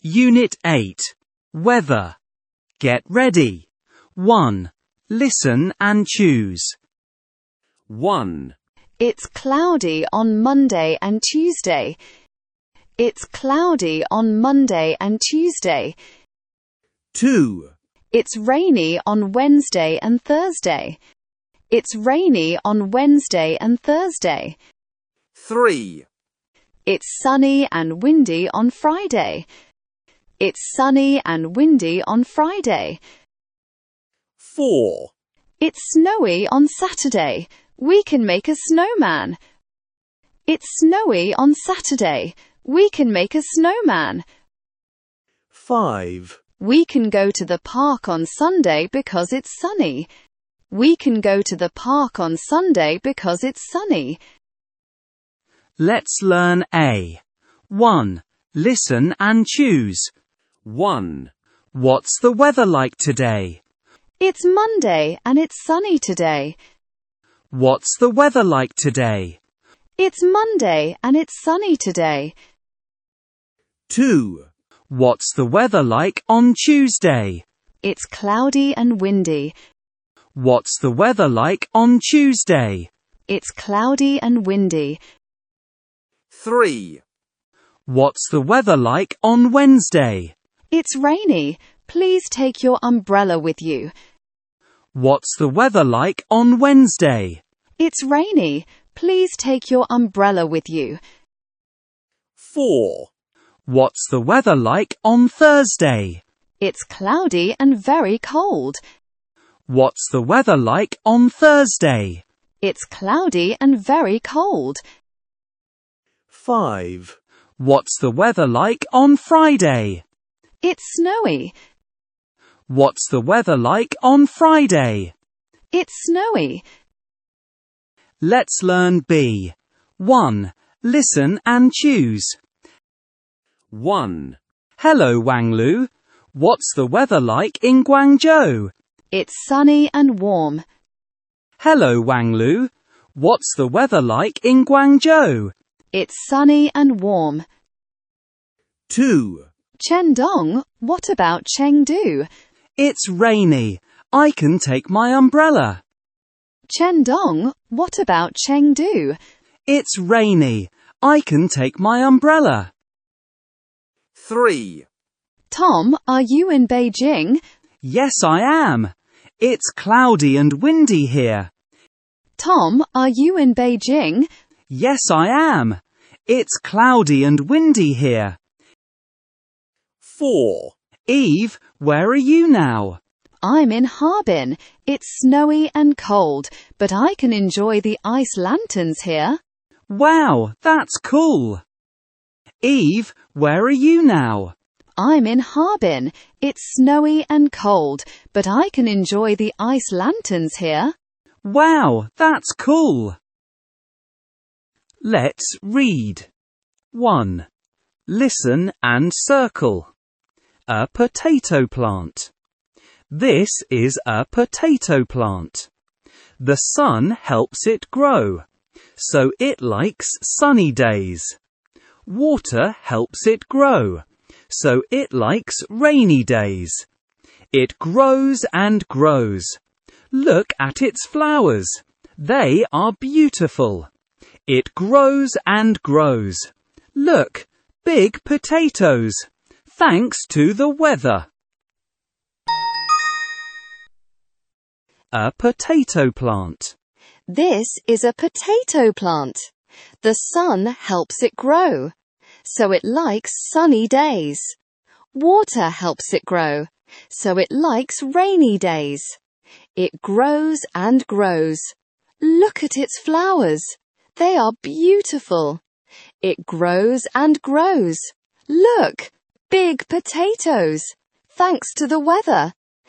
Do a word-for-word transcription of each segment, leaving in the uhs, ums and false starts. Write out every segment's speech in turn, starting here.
Unit eight. Weather. Get ready. one. Listen and choose. one. It's cloudy on Monday and Tuesday. It's cloudy on Monday and Tuesday. two. It's rainy on Wednesday and Thursday. It's rainy on Wednesday and Thursday. three. It's sunny and windy on Friday. It's sunny and windy on Friday. four. It's snowy on Saturday. We can make a snowman. It's snowy on Saturday. We can make a snowman. five. We can go to the park on Sunday because it's sunny. We can go to the park on Sunday because it's sunny. Let's learn A. one. Listen and choose. one. What's the weather like today? It's Monday and it's sunny today. What's the weather like today? It's Monday and it's sunny today. two. What's the weather like on Tuesday? It's cloudy and windy. What's the weather like on Tuesday? It's cloudy and windy. three. What's the weather like on Wednesday? It's rainy. Please take your umbrella with you. What's the weather like on Wednesday? It's rainy. Please take your umbrella with you. four. What's the weather like on Thursday? It's cloudy and very cold. What's the weather like on Thursday? It's cloudy and very cold. five. What's the weather like on Friday? It's snowy. What's the weather like on Friday? It's snowy. Let's learn B. one. Listen and choose. one. Hello Wanglu. What's the weather like in Guangzhou? It's sunny and warm. Hello Wanglu. What's the weather like in Guangzhou? It's sunny and warm. two. Chendong, what about Chengdu? It's rainy. I can take my umbrella. Chendong, what about Chengdu? It's rainy. I can take my umbrella. three. Tom, are you in Beijing? Yes, I am. It's cloudy and windy here. Tom, are you in Beijing? Yes, I am. It's cloudy and windy here. four. Eve, where are you now? I'm in Harbin. It's snowy and cold, but I can enjoy the ice lanterns here. Wow, that's cool. Eve, where are you now? I'm in Harbin. It's snowy and cold, but I can enjoy the ice lanterns here. Wow, that's cool. Let's read. one. Listen and circle. A potato plant. This is a potato plant. The sun helps it grow, so it likes sunny days. Water helps it grow, so it likes rainy days. It grows and grows. Look at its flowers. They are beautiful. It grows and grows. Look, big potatoes. Thanks to the weather. A potato plant. This is a potato plant. The sun helps it grow, so it likes sunny days. Water helps it grow, so it likes rainy days. It grows and grows. Look at its flowers. They are beautiful. It grows and grows. Look, big potatoes. Thanks to the weather.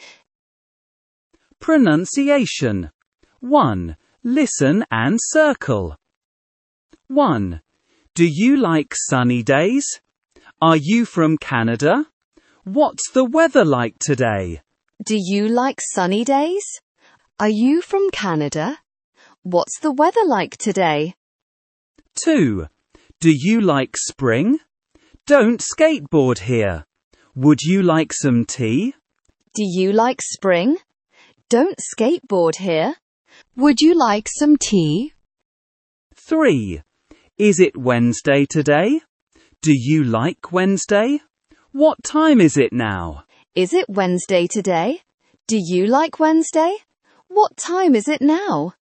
Pronunciation. one. Listen and circle. one. Do you like sunny days? Are you from Canada? What's the weather like today? Do you like sunny days? Are you from Canada? What's the weather like today? two. Do you like spring? Don't skateboard here. Would you like some tea? Do you like spring? Don't skateboard here. Would you like some tea? three. Is it Wednesday today? Do you like Wednesday? What time is it now? Is it Wednesday today? Do you like Wednesday? What time is it now?